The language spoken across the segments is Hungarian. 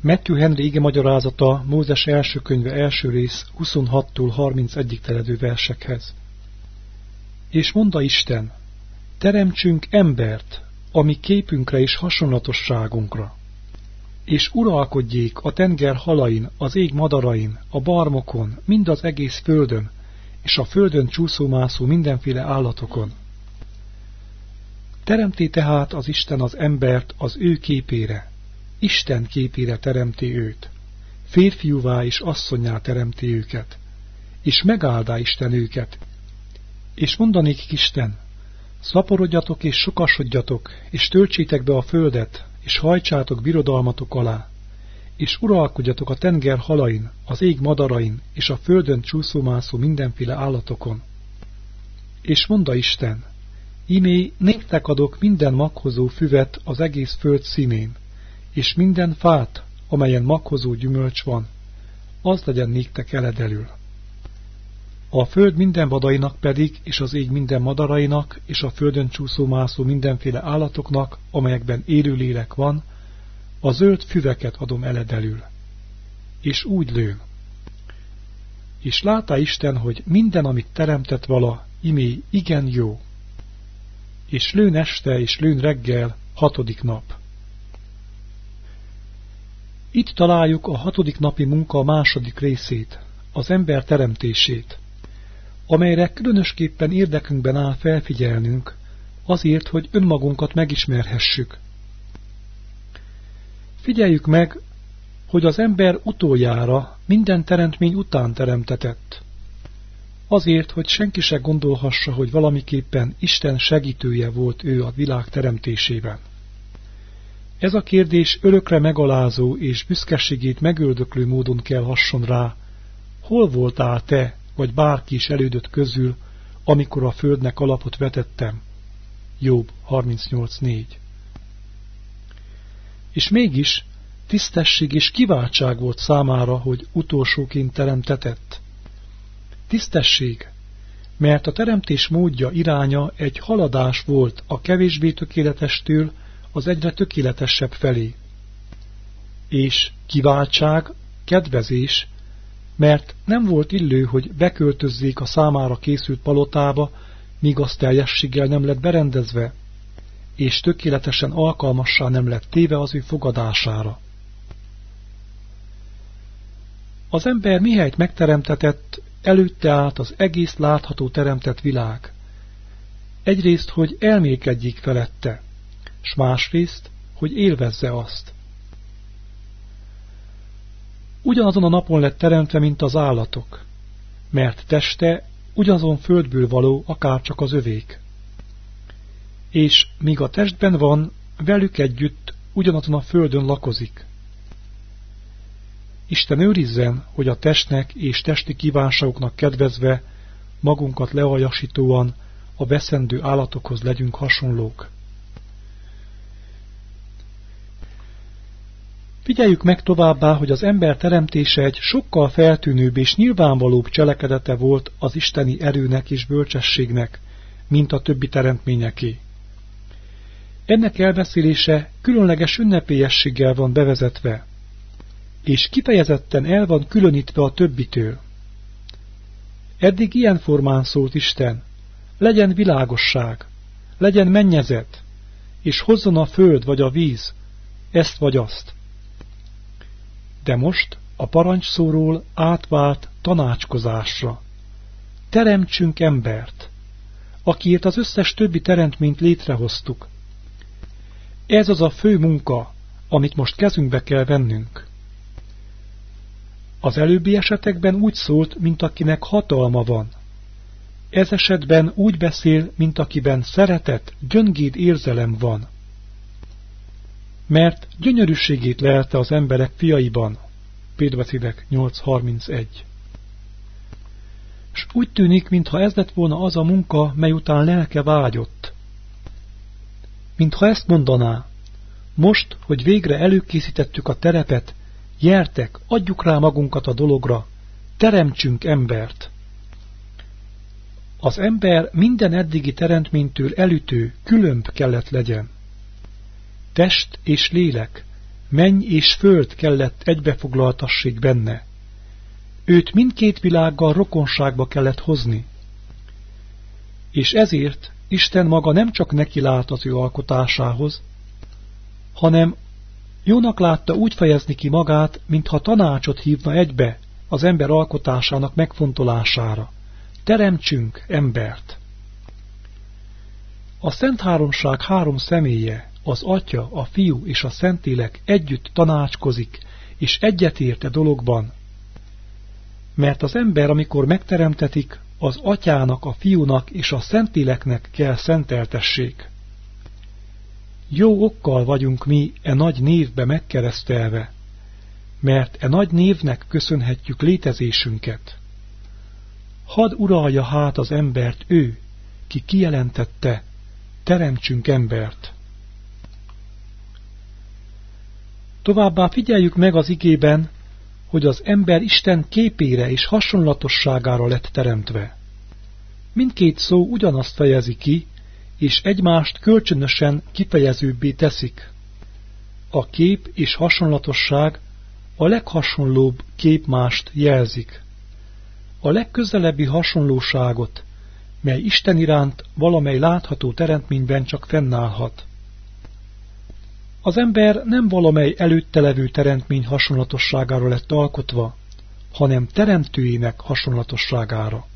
Matthew Henry igemagyarázata Mózes első könyve első rész 26-tól 31-ig terjedő versekhez. És mondta Isten, teremtsünk embert, a mi képünkre és hasonlatosságunkra, és uralkodjék a tenger halain, az ég madarain, a barmokon, mind az egész földön, és a földön csúszómászó mindenféle állatokon. Teremti tehát az Isten az embert az ő képére, Isten képére teremti őt, férfiúvá és asszonnyá teremti őket, és megáldá Isten őket. És mondanék Isten, szaporodjatok és sokasodjatok, és töltsétek be a földet, és hajtsátok birodalmatok alá, és uralkodjatok a tenger halain, az ég madarain, és a földön csúszómászó mindenféle állatokon. És mondta Isten, imé néktek adok minden maghozó füvet az egész föld színén, és minden fát, amelyen maghozó gyümölcs van, az legyen néktek eledelül. A föld minden vadainak pedig, és az ég minden madarainak, és a földön csúszómászó mindenféle állatoknak, amelyekben élőlélek van, a zöld füveket adom eledelül. És úgy lőn. És látá Isten, hogy minden, amit teremtett vala, imé igen jó. És lőn este, és lőn reggel, 6. nap. Itt találjuk a 6. napi munka második részét, az ember teremtését, amelyre különösképpen érdekünkben áll felfigyelnünk, azért, hogy önmagunkat megismerhessük. Figyeljük meg, hogy az ember utoljára minden teremtmény után teremtetett. Azért, hogy senki se gondolhassa, hogy valamiképpen Isten segítője volt ő a világ teremtésében. Ez a kérdés örökre megalázó és büszkeségét megöldöklő módon kell hasson rá, hol voltál te, vagy bárki is elődött közül, amikor a földnek alapot vetettem. Jobb 38.4. És mégis tisztesség és kiváltság volt számára, hogy utolsóként teremtetett. Tisztesség, mert a teremtés módja, iránya egy haladás volt a kevésbé tökéletestől az egyre tökéletesebb felé. És kiváltság, kedvezés, mert nem volt illő, hogy beköltözzék a számára készült palotába, míg az teljességgel nem lett berendezve, és tökéletesen alkalmassá nem lett téve az ő fogadására. Az ember mihelyt megteremtetett, előtte állt az egész látható teremtett világ. Egyrészt, hogy elmélkedjék felette, s másrészt, hogy élvezze azt. Ugyanazon a napon lett teremtve, mint az állatok, mert teste ugyanazon földből való, akárcsak az övék. És míg a testben van, velük együtt ugyanazon a földön lakozik. Isten őrizzen, hogy a testnek és testi kívánságoknak kedvezve, magunkat lealjasítóan a veszendő állatokhoz legyünk hasonlók. Figyeljük meg továbbá, hogy az ember teremtése egy sokkal feltűnőbb és nyilvánvalóbb cselekedete volt az isteni erőnek és bölcsességnek, mint a többi teremtményeké. Ennek elbeszélése különleges ünnepélyességgel van bevezetve, és kifejezetten el van különítve a többitől. Eddig ilyen formán szólt Isten, legyen világosság, legyen mennyezet, és hozzon a föld vagy a víz, ezt vagy azt. De most a parancsszóról átvált tanácskozásra. Teremtsünk embert, akiért az összes többi teremtményt létrehoztuk. Ez az a fő munka, amit most kezünkbe kell vennünk. Az előbbi esetekben úgy szólt, mint akinek hatalma van. Ez esetben úgy beszél, mint akiben szeretet, gyöngéd érzelem van. Mert gyönyörűségét lelte az emberek fiaiban. Példabeszédek 8.31. S úgy tűnik, mintha ez lett volna az a munka, mely után lelke vágyott. Mintha ezt mondaná, most, hogy végre előkészítettük a terepet, gyertek, adjuk rá magunkat a dologra, teremtsünk embert. Az ember minden eddigi teremtménytől elütő, különb kellett legyen. Test és lélek, menny és föld kellett egybefoglaltassék benne. Őt mindkét világgal rokonságba kellett hozni. És ezért Isten maga nem csak neki lát az ő alkotásához, hanem jónak látta úgy fejezni ki magát, mintha tanácsot hívna egybe az ember alkotásának megfontolására. Teremtsünk embert! A Szent Háromság három személye, az Atya, a Fiú és a Szentlélek együtt tanácskozik, és egyetért e dologban, mert az ember, amikor megteremtetik, az Atyának, a Fiúnak és a Szentléleknek kell szenteltessék. Jó okkal vagyunk mi e nagy névbe megkeresztelve, mert e nagy névnek köszönhetjük létezésünket. Hadd uralja hát az embert ő, ki kijelentette, teremtsünk embert. Továbbá figyeljük meg az igében, hogy az ember Isten képére és hasonlatosságára lett teremtve. Mindkét szó ugyanazt fejezi ki, és egymást kölcsönösen kifejezőbbé teszik. A kép és hasonlatosság a leghasonlóbb képmást jelzik. A legközelebbi hasonlóságot, mely Isten iránt valamely látható teremtményben csak fennállhat. Az ember nem valamely előtte levő teremtmény hasonlatosságára lett alkotva, hanem teremtőjének hasonlatosságára.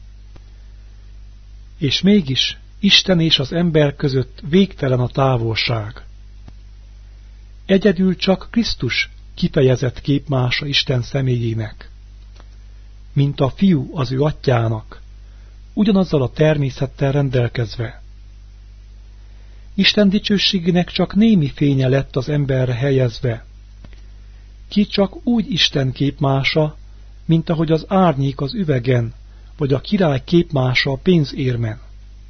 És mégis Isten és az ember között végtelen a távolság. Egyedül csak Krisztus kifejezett képmása Isten személyének, mint a Fiú az ő Atyának, ugyanazzal a természettel rendelkezve. Isten dicsőségének csak némi fénye lett az emberre helyezve. Ki csak úgy Isten képmása, mint ahogy az árnyék az üvegen, vagy a király képmása a pénzérmen.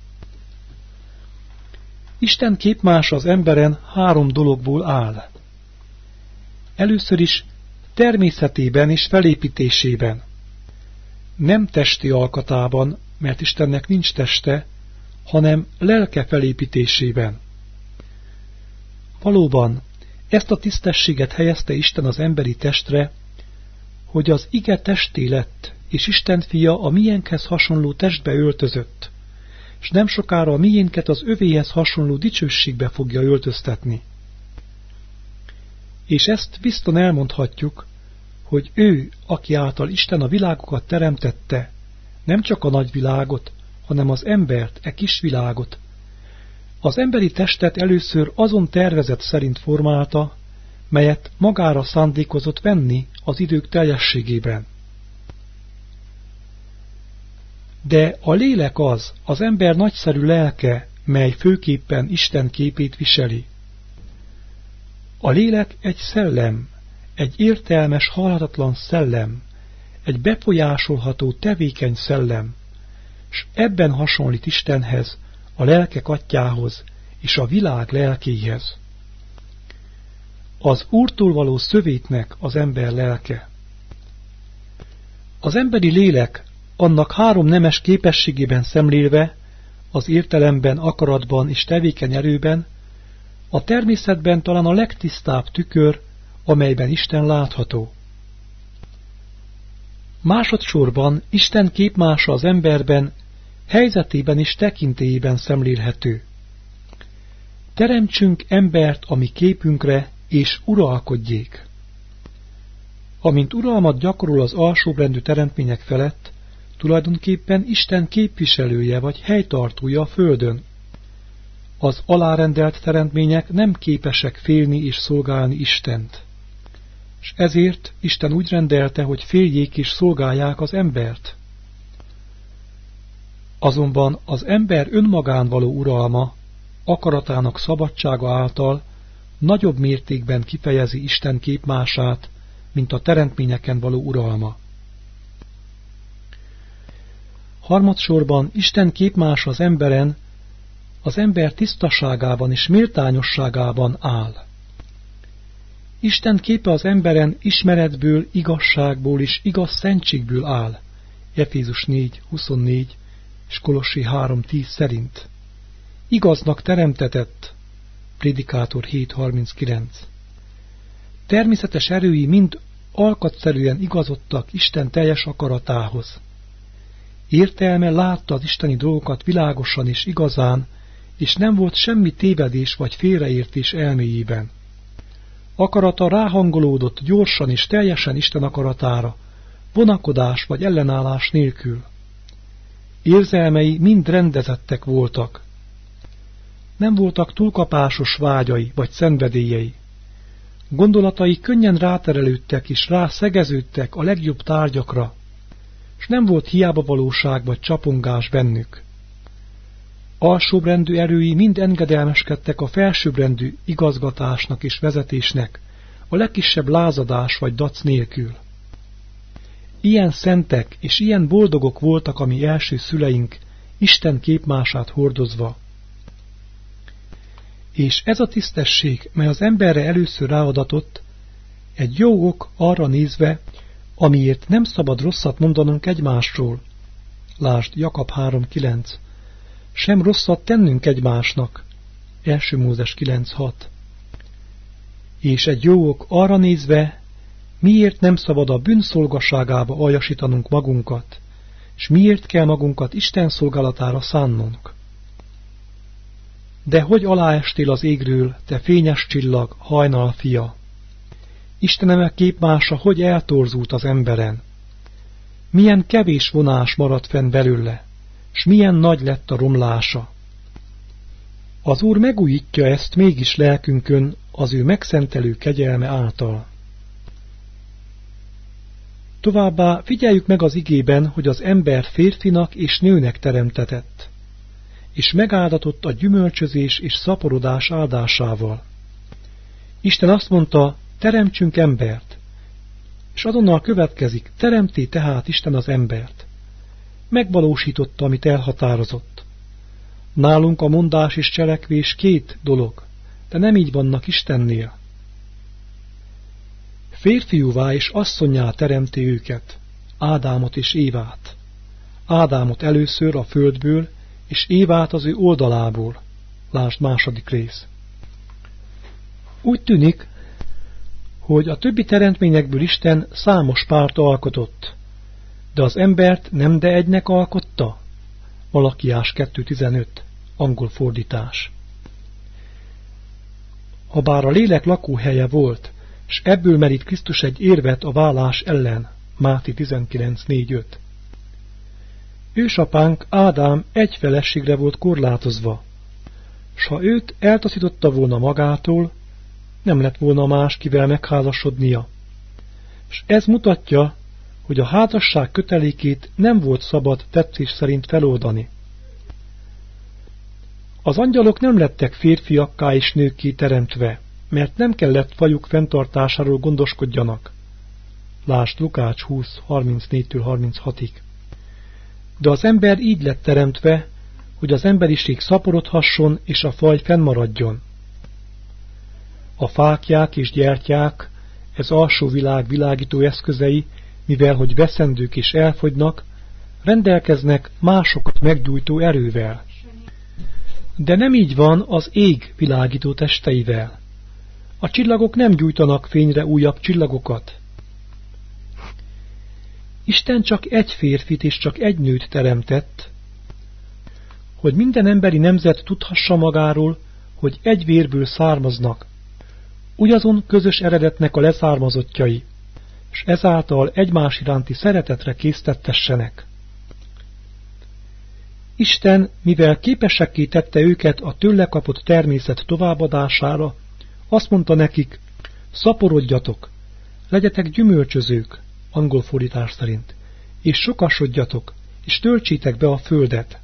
Isten képmása az emberen három dologból áll. Először is természetében és felépítésében. Nem testi alkatában, mert Istennek nincs teste, hanem lelke felépítésében. Valóban, ezt a tisztességet helyezte Isten az emberi testre, hogy az ige testé lett, és Isten fia a miénkhez hasonló testbe öltözött, s nem sokára a miénket az övéhez hasonló dicsőségbe fogja öltöztetni. És ezt bizton elmondhatjuk, hogy ő, aki által Isten a világokat teremtette, nem csak a nagyvilágot, hanem az embert, e kis világot. Az emberi testet először azon tervezet szerint formálta, melyet magára szándékozott venni az idők teljességében. De a lélek az ember nagyszerű lelke, mely főképpen Isten képét viseli. A lélek egy szellem, egy értelmes, halhatatlan szellem, egy befolyásolható, tevékeny szellem, s ebben hasonlít Istenhez, a lelkek atyához és a világ lelkéhez. Az Úrtól való szövétnek az ember lelke. Az emberi lélek annak három nemes képességében szemlélve, az értelemben, akaratban és tevékeny erőben, a természetben talán a legtisztább tükör, amelyben Isten látható. Másodsorban Isten képmása az emberben, helyzetében és tekintélyében szemlélhető. Teremtsünk embert a mi képünkre, és uralkodjék. Amint uralmat gyakorol az alsóbrendű teremtmények felett, tulajdonképpen Isten képviselője vagy helytartója a földön. Az alárendelt teremtmények nem képesek félni és szolgálni Istent. És ezért Isten úgy rendelte, hogy féljék és szolgálják az embert. Azonban az ember önmagán való uralma, akaratának szabadsága által nagyobb mértékben kifejezi Isten képmását, mint a teremtményeken való uralma. Harmadsorban Isten képmása az emberen, az ember tisztaságában és méltányosságában áll. Isten képe az emberen ismeretből, igazságból és igaz szentségből áll, Efézus 4:24 és Kolossi 3:10 szerint. Igaznak teremtetett, Prédikátor 7:39. természetes erői mind alkatszerűen igazodtak Isten teljes akaratához. Értelme látta az isteni dolgokat világosan és igazán, és nem volt semmi tévedés vagy félreértés elméjében. Akarata ráhangolódott gyorsan és teljesen Isten akaratára, vonakodás vagy ellenállás nélkül. Érzelmei mind rendezettek voltak. Nem voltak túlkapásos vágyai vagy szenvedélyei. Gondolatai könnyen ráterelődtek és rászegeződtek a legjobb tárgyakra, s nem volt hiába valóság vagy csapongás bennük. Alsóbbrendű erői mind engedelmeskedtek a felsőbbrendű igazgatásnak és vezetésnek, a legkisebb lázadás vagy dac nélkül. Ilyen szentek és ilyen boldogok voltak a mi első szüleink, Isten képmását hordozva. És ez a tisztesség, mely az emberre először ráadatott, egy jó ok arra nézve, amiért nem szabad rosszat mondanunk egymásról. Lásd Jakab 3.9. Sem rosszat tennünk egymásnak. 1. Mózes 9.6. És egy jó ok arra nézve, miért nem szabad a bűnszolgaságába aljasítanunk magunkat, és miért kell magunkat Isten szolgálatára szánnunk. De hogy aláestél az égről, te fényes csillag, hajnal fia? Istenem képmása hogy eltorzult az emberen? Milyen kevés vonás maradt fenn belőle, s milyen nagy lett a romlása. Az Úr megújítja ezt mégis lelkünkön az ő megszentelő kegyelme által. Továbbá figyeljük meg az igében, hogy az ember férfinak és nőnek teremtetett, és megáldatott a gyümölcsözés és szaporodás áldásával. Isten azt mondta, teremtsünk embert, és azonnal következik, teremté tehát Isten az embert. Megvalósította, amit elhatározott. Nálunk a mondás és cselekvés két dolog, de nem így vannak Istennél. Férfiúvá és asszonnyá teremti őket, Ádámot és Évát. Ádámot először a földből, és Évát az ő oldalából. Lásd 2. rész. Úgy tűnik, hogy a többi teremtményekből Isten számos párt alkotott, de az embert nem de egynek alkotta? Malakiás 2.15, angol fordítás. Habár a lélek lakóhelye volt, s ebből merít Krisztus egy érvet a vállás ellen, Máté 19.4.5. Ősapánk Ádám egy feleségre volt korlátozva, s ha őt eltaszította volna magától, nem lett volna más, kivel megházasodnia. És ez mutatja, hogy a házasság kötelékét nem volt szabad tetszés szerint feloldani. Az angyalok nem lettek férfiakká és nőkké teremtve, mert nem kellett fajuk fenntartásáról gondoskodjanak. Lásd Lukács 20, 34-36-ig. De az ember így lett teremtve, hogy az emberiség szaporodhasson és a faj fennmaradjon. A fáklyák és gyertyák, ez alsó világ világító eszközei, mivel hogy veszendők és elfogynak, rendelkeznek másokat meggyújtó erővel. De nem így van az ég világító testeivel. A csillagok nem gyújtanak fényre újabb csillagokat. Isten csak egy férfit és csak egy nőt teremtett, hogy minden emberi nemzet tudhassa magáról, hogy egy vérből származnak, ugyazon közös eredetnek a leszármazottjai, s ezáltal egymás iránti szeretetre késztettessenek. Isten, mivel képesekké tette őket a tőle kapott természet továbbadására, azt mondta nekik, szaporodjatok, legyetek gyümölcsözők, angol fordítás szerint, és sokasodjatok, és töltsétek be a földet.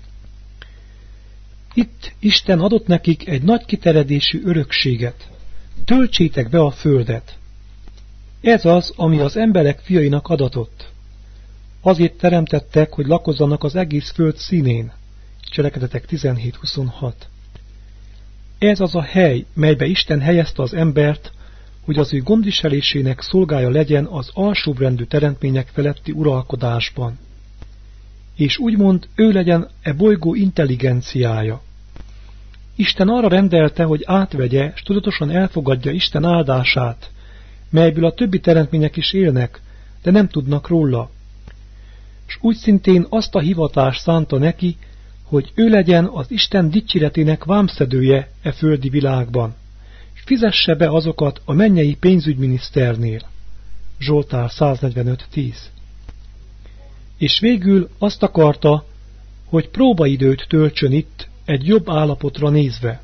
Itt Isten adott nekik egy nagy kiterjedésű örökséget. Töltsétek be a földet. Ez az, ami az emberek fiainak adatott. Azért teremtettek, hogy lakozzanak az egész föld színén. Cselekedetek 17.26. Ez az a hely, melybe Isten helyezte az embert, hogy az ő gondviselésének szolgája legyen az alsóbrendű teremtmények feletti uralkodásban. És úgymond ő legyen e bolygó intelligenciája. Isten arra rendelte, hogy átvegye, s tudatosan elfogadja Isten áldását, melyből a többi teremtmények is élnek, de nem tudnak róla. S úgy szintén azt a hivatást szánta neki, hogy ő legyen az Isten dicséretének vámszedője e földi világban, és fizesse be azokat a mennyei pénzügyminiszternél. Zsoltár 145:10. És végül azt akarta, hogy próbaidőt töltsön itt egy jobb állapotra nézve.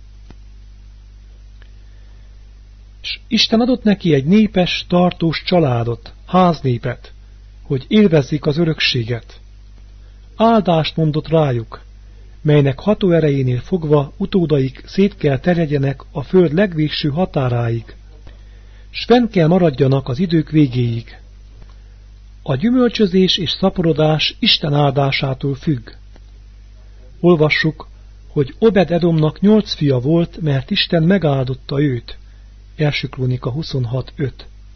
És Isten adott neki egy népes, tartós családot, háznépet, hogy élvezzék az örökséget. Áldást mondott rájuk, melynek hatóerejénél fogva utódaik szét kell terjedjenek a föld legvégső határáig, s fenn kell maradjanak az idők végéig. A gyümölcsözés és szaporodás Isten áldásától függ. Olvassuk, hogy Obed-Edomnak 8 fia volt, mert Isten megáldotta őt. 1. Krónika 26:5.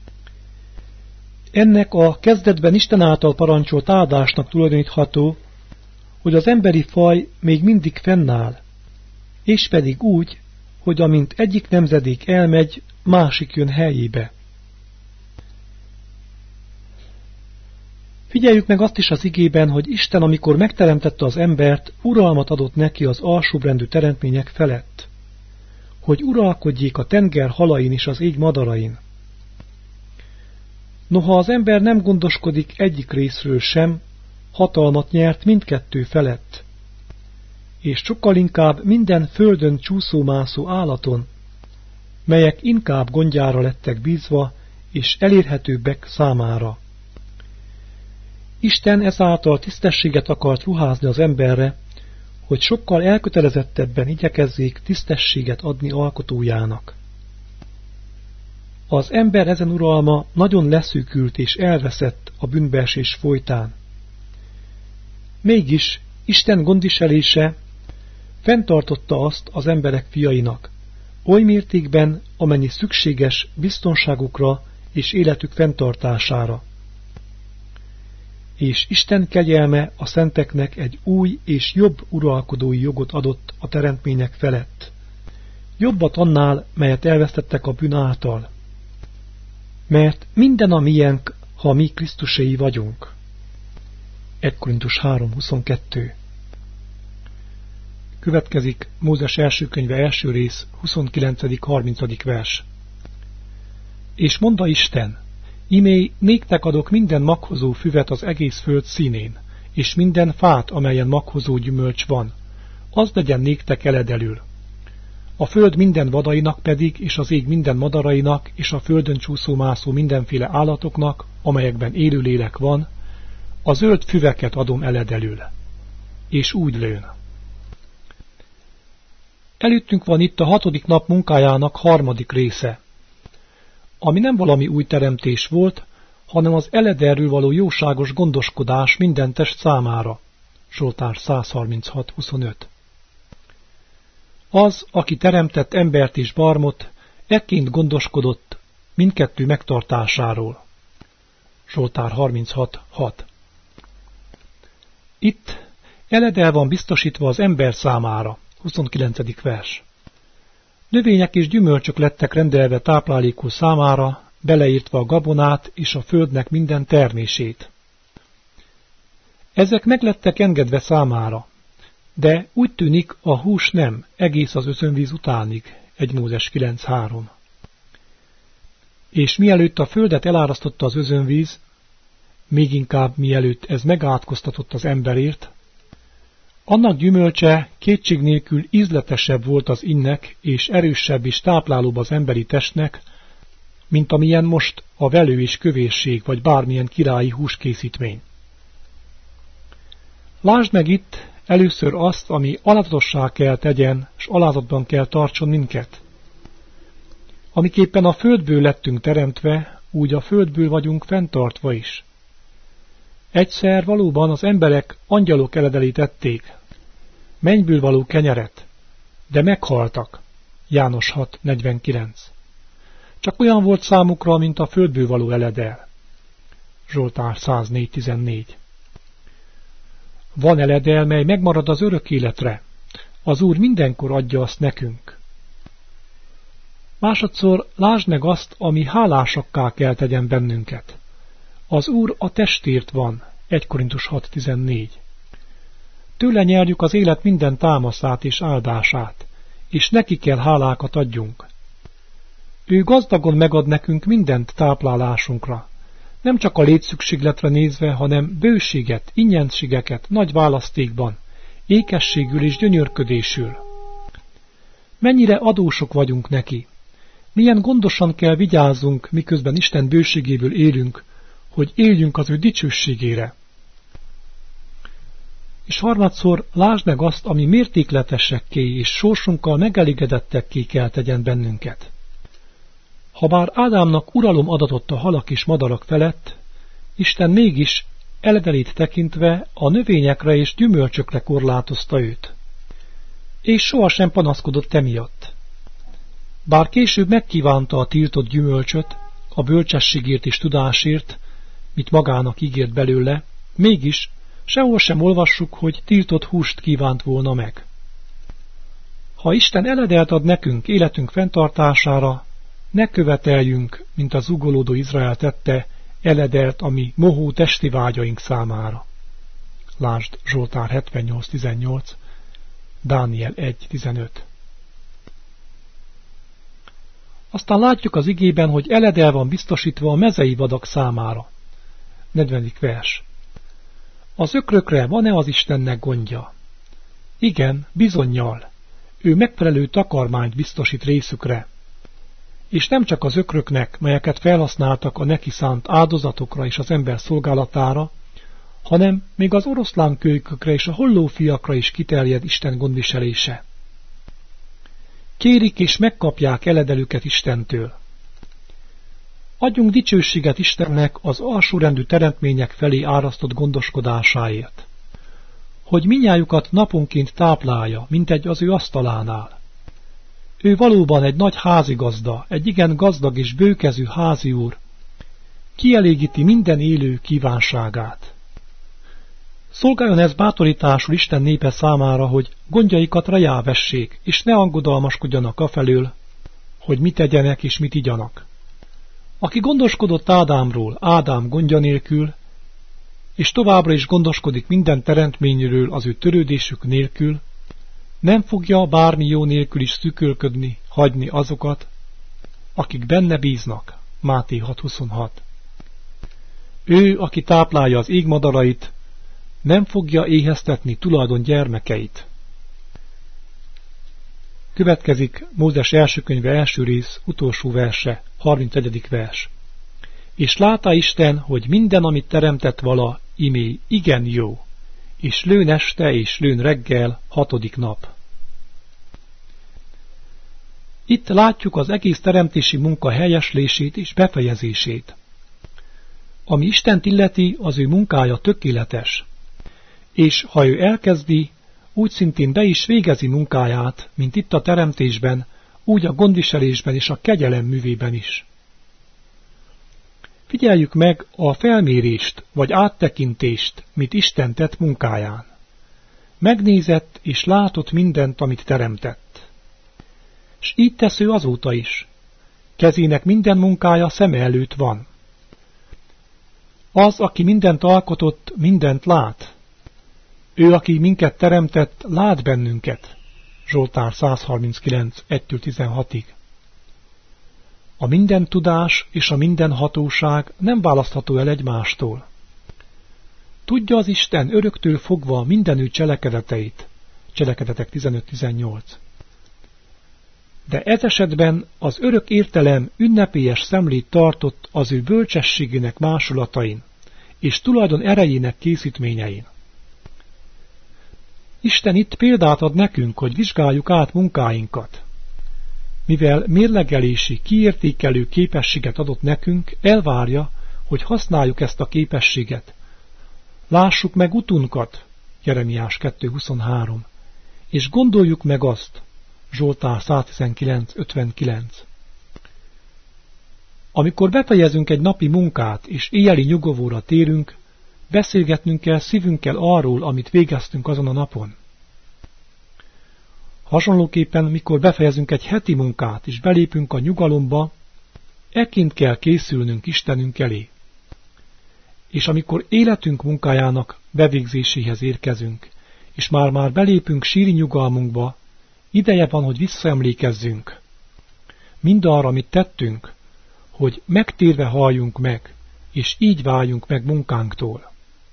Ennek a kezdetben Isten által parancsolt áldásnak tulajdonítható, hogy az emberi faj még mindig fennáll, és pedig úgy, hogy amint egyik nemzedék elmegy, másik jön helyébe. Figyeljük meg azt is az igében, hogy Isten, amikor megteremtette az embert, uralmat adott neki az alsóbbrendű teremtmények felett, hogy uralkodjék a tenger halain és az ég madarain. Noha az ember nem gondoskodik egyik részről sem, hatalmat nyert mindkettő felett, és sokkal inkább minden földön csúszómászó állaton, melyek inkább gondjára lettek bízva, és elérhetőbbek számára. Isten ezáltal tisztességet akart ruházni az emberre, hogy sokkal elkötelezettebben igyekezzék tisztességet adni alkotójának. Az ember ezen uralma nagyon leszűkült és elveszett a bűnbeesés folytán. Mégis Isten gondviselése fenntartotta azt az emberek fiainak, oly mértékben, amennyi szükséges biztonságukra és életük fenntartására. És Isten kegyelme a szenteknek egy új és jobb uralkodói jogot adott a teremtmények felett. Jobbat annál, melyet elvesztettek a bűn által. Mert minden a miénk, ha mi Krisztuséi vagyunk. 1 Korintus 3:22. Következik Mózes első könyve első rész, 29.-30. vers. És mondta Isten, imé, néktek adok minden maghozó füvet az egész föld színén, és minden fát, amelyen maghozó gyümölcs van, az legyen néktek eledelül. A föld minden vadainak pedig, és az ég minden madarainak, és a földön csúszómászó mindenféle állatoknak, amelyekben élőlélek van, a zöld füveket adom eledelül. És úgy lőn. Előttünk van itt a 6. nap munkájának 3. része, ami nem valami új teremtés volt, hanem az eledelről való jóságos gondoskodás minden test számára. Zsoltár 136:25. Az, aki teremtett embert és barmot, ekként gondoskodott mindkettő megtartásáról. Zsoltár 36:6. Itt eledel van biztosítva az ember számára. 29. vers. Növények és gyümölcsök lettek rendelve táplálékul számára, beleírtva a gabonát és a földnek minden termését. Ezek meglettek engedve számára, de úgy tűnik a hús nem, egész az özönvíz utánig, 1 Mózes 9:3. És mielőtt a földet elárasztotta az özönvíz, még inkább mielőtt ez megátkoztatott az emberért, annak gyümölcse kétség nélkül ízletesebb volt az innek, és erősebb és táplálóbb az emberi testnek, mint amilyen most a velő és kövérség, vagy bármilyen királyi húskészítmény. Lásd meg itt először azt, ami alázatossá kell tegyen, s alázatban kell tartson minket. Amiképpen a földből lettünk teremtve, úgy a földből vagyunk fenntartva is. Egyszer valóban az emberek angyalok eledelét ették, mennyből való kenyeret, de meghaltak. János 6:49. Csak olyan volt számukra, mint a földből való eledel. Zsoltár 104:14. Van eledel, mely megmarad az örök életre. Az Úr mindenkor adja azt nekünk. Másodszor lásd meg azt, ami hálásakká kell tegyen bennünket. Az Úr a testért van, 1 Korintus 6.14. Tőle nyerjük az élet minden támaszát és áldását, és neki kell hálákat adjunk. Ő gazdagon megad nekünk mindent táplálásunkra, nem csak a létszükségletre nézve, hanem bőséget, ingyenségeket nagy választékban, ékességül és gyönyörködésül. Mennyire adósok vagyunk neki, milyen gondosan kell vigyázzunk, miközben Isten bőségéből élünk, hogy éljünk az ő dicsőségére. És harmadszor lásd meg azt, ami mértékletesekké és sorsunkkal megelégedettekké kell tegyen bennünket. Habár Ádámnak uralom adatott a halak és madarak felett, Isten mégis eledelét tekintve a növényekre és gyümölcsökre korlátozta őt. És sohasem panaszkodott emiatt. Bár később megkívánta a tiltott gyümölcsöt, a bölcsességért és tudásért, mit magának ígért belőle, mégis sehol sem olvassuk, hogy tiltott húst kívánt volna meg. Ha Isten eledelt ad nekünk életünk fenntartására, ne követeljünk, mint az zugolódó Izrael tette, eledelt a mi mohó testi vágyaink számára. Lásd Zsoltár 78.18, Dániel 1.15. Aztán látjuk az igében, hogy eledel van biztosítva a mezei vadak számára. 40. vers. Az ökrökre van-e az Istennek gondja? Igen, bizonnyal. Ő megfelelő takarmányt biztosít részükre. És nem csak az ökröknek, melyeket felhasználtak a neki szánt áldozatokra és az ember szolgálatára, hanem még az oroszlánkölykökre és a hollófiakra is kiterjed Isten gondviselése. Kérik és megkapják eledelüket Istentől. Adjunk dicsőséget Istennek az alsórendű teremtmények felé árasztott gondoskodásáért, hogy minnyájukat naponként táplálja, mintegy az ő asztalánál. Ő valóban egy nagy házigazda, egy igen gazdag és bőkezű házi úr, kielégíti minden élő kívánságát. Szolgáljon ez bátorításul Isten népe számára, hogy gondjaikat rajávessék, és ne aggodalmaskodjanak afelől, hogy mit tegyenek és mit igyanak. Aki gondoskodott Ádámról, Ádám gondja nélkül, és továbbra is gondoskodik minden teremtményről az ő törődésük nélkül, nem fogja bármi jó nélkül is szükölködni, hagyni azokat, akik benne bíznak. Máté 6.26. Ő, aki táplálja az égmadarait, nem fogja éheztetni tulajdon gyermekeit. Következik Mózes első könyve első rész, utolsó verse, 31. vers. És látta Isten, hogy minden, amit teremtett vala, imé igen jó, és lőn este és lőn reggel, 6. nap. Itt látjuk az egész teremtési munka helyeslését és befejezését. Ami Istent illeti, az ő munkája tökéletes, és ha ő elkezdi, úgy szintén be is végezi munkáját, mint itt a teremtésben, úgy a gondviselésben és a kegyelem művében is. Figyeljük meg a felmérést vagy áttekintést, mit Isten tett munkáján. Megnézett és látott mindent, amit teremtett. S így tesz ő azóta is. Kezének minden munkája szeme előtt van. Az, aki mindent alkotott, mindent lát. Ő, aki minket teremtett, lát bennünket. Zsoltár 139, 1-16. A minden tudás és a minden hatóság nem választható el egymástól. Tudja az Isten öröktől fogva minden ő cselekedeteit. Cselekedetek 15-18. De ez esetben az örök értelem ünnepélyes szemlét tartott az ő bölcsességének másolatain és tulajdon erejének készítményein. Isten itt példát ad nekünk, hogy vizsgáljuk át munkáinkat. Mivel mérlegelési, kiértékelő képességet adott nekünk, elvárja, hogy használjuk ezt a képességet. Lássuk meg utunkat, Jeremiás 2.23, és gondoljuk meg azt, Zsoltár 119.59. Amikor befejezünk egy napi munkát, és éjjeli nyugovóra térünk, beszélgetnünk kell szívünkkel arról, amit végeztünk azon a napon. Hasonlóképpen, mikor befejezünk egy heti munkát és belépünk a nyugalomba, ekként kell készülnünk Istenünk elé. És amikor életünk munkájának bevégzéséhez érkezünk, és már belépünk síri nyugalmunkba, ideje van, hogy visszaemlékezzünk mindarra, amit tettünk, hogy megtérve halljunk meg, és így váljunk meg munkánktól.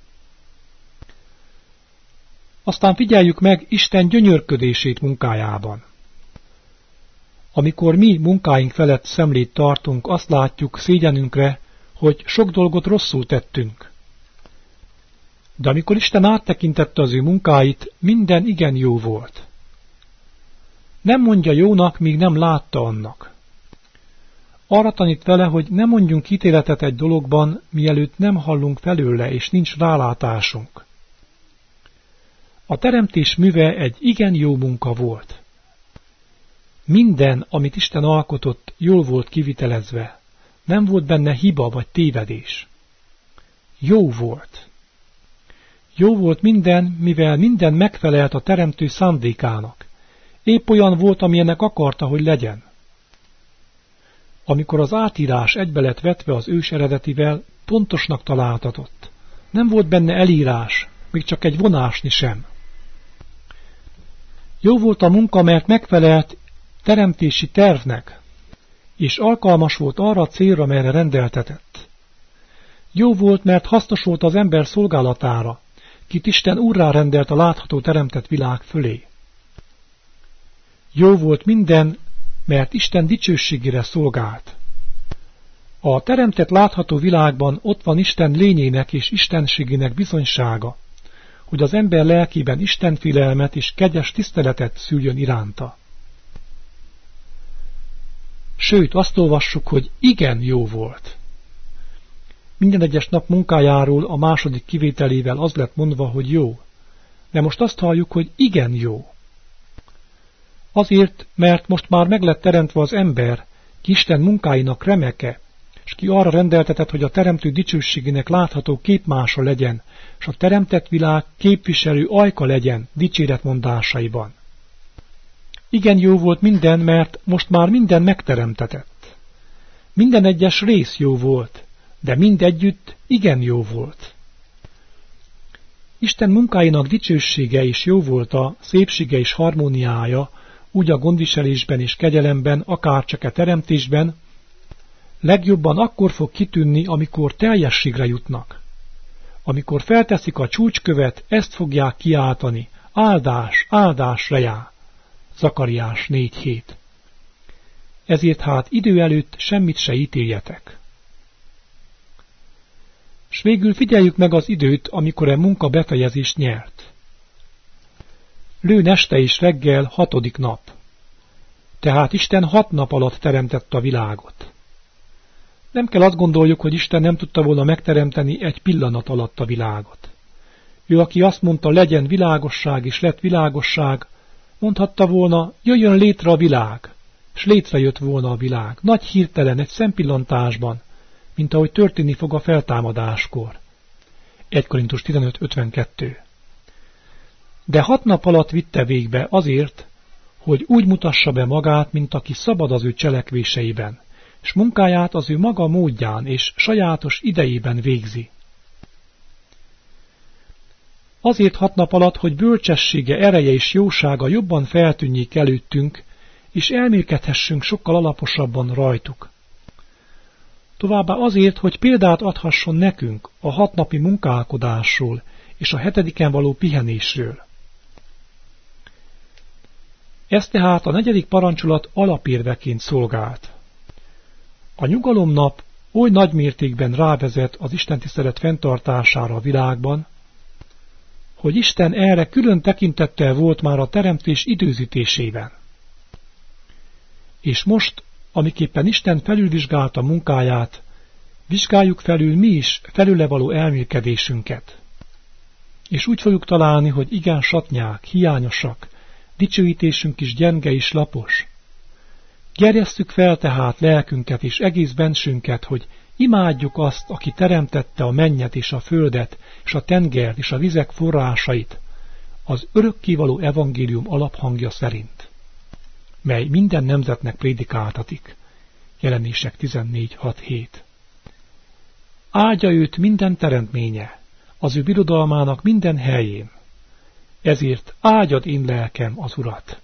Aztán figyeljük meg Isten gyönyörködését munkájában. Amikor mi munkáink felett szemlét tartunk, azt látjuk szégyenünkre, hogy sok dolgot rosszul tettünk. De amikor Isten áttekintette az ő munkáit, minden igen jó volt. Nem mondja jónak, míg nem látta annak. Arra tanít vele, hogy ne mondjunk ítéletet egy dologban, mielőtt nem hallunk felőle, és nincs rálátásunk. A teremtés műve egy igen jó munka volt. Minden, amit Isten alkotott, jól volt kivitelezve. Nem volt benne hiba vagy tévedés. Jó volt. Jó volt minden, mivel minden megfelelt a teremtő szándékának. Épp olyan volt, amilyennek akarta, hogy legyen. Amikor az átírás egybe lett vetve az ős eredetivel, pontosnak találtatott. Nem volt benne elírás, még csak egy vonásni sem. Jó volt a munka, mert megfelelt teremtési tervnek, és alkalmas volt arra a célra, melyre rendeltetett. Jó volt, mert hasznos volt az ember szolgálatára, kit Isten úrrá rendelt a látható teremtett világ fölé. Jó volt minden, mert Isten dicsőségére szolgált. A teremtett látható világban ott van Isten lényének és istenségének bizonysága, hogy az ember lelkében istenfélelmet és kegyes tiszteletet szüljön iránta. Sőt, azt olvassuk, hogy igen jó volt. Minden egyes nap munkájáról a második kivételével az lett mondva, hogy jó, de most azt halljuk, hogy igen jó. Azért, mert most már meg lett teremtve az ember, ki Isten munkáinak remeke, és ki arra rendeltetett, hogy a teremtő dicsőségének látható képmása legyen, és a teremtett világ képviselő ajka legyen dicséretmondásaiban. Igen jó volt minden, mert most már minden megteremtetett. Minden egyes rész jó volt, de mindegyütt igen jó volt. Isten munkáinak dicsősége is jó volt, a szépsége és harmóniája, úgy a gondviselésben és kegyelemben, akárcsak a teremtésben, legjobban akkor fog kitűnni, amikor teljességre jutnak. Amikor felteszik a csúcskövet, ezt fogják kiáltani, áldás, áldás rejá. Zakariás 4:7. Ezért hát idő előtt semmit se ítéljetek. S végül figyeljük meg az időt, amikor a munka befejezést nyert. Lőn este és reggel 6. nap. Tehát Isten 6 nap alatt teremtette a világot. Nem kell azt gondoljuk, hogy Isten nem tudta volna megteremteni egy pillanat alatt a világot. Ő, aki azt mondta, legyen világosság, és lett világosság, mondhatta volna, jöjjön létre a világ, s létrejött volna a világ, nagy hirtelen, egy szempillantásban, mint ahogy történni fog a feltámadáskor. 1 Korintus 15:52. De 6 nap alatt vitte végbe azért, hogy úgy mutassa be magát, mint aki szabad az ő cselekvéseiben, s munkáját az ő maga módján és sajátos idejében végzi. Azért 6 nap alatt, hogy bölcsessége, ereje és jósága jobban feltűnjék előttünk, és elmélkedhessünk sokkal alaposabban rajtuk. Továbbá azért, hogy példát adhasson nekünk a 6 napi munkálkodásról és a 7-en való pihenésről. Ez tehát a 4. parancsolat alapérveként szolgált. A nyugalomnap oly nagy mértékben rávezet az istentisztelet fenntartására a világban, hogy Isten erre külön tekintettel volt már a teremtés időzítésében. És most, amiképpen Isten felülvizsgálta munkáját, vizsgáljuk felül mi is felőle való elmélkedésünket. És úgy fogjuk találni, hogy igen satnyák, hiányosak, dicsőítésünk is gyenge és lapos. Gerjesszük fel tehát lelkünket és egész bensünket, hogy imádjuk azt, aki teremtette a mennyet és a földet, és a tengert és a vizek forrásait, az örökkévaló evangélium alaphangja szerint. mely minden nemzetnek prédikáltatik. Jelenések 14.6-7. Áldja őt minden teremtménye, az ő birodalmának minden helyén. Ezért áldjad én lelkem az Urat.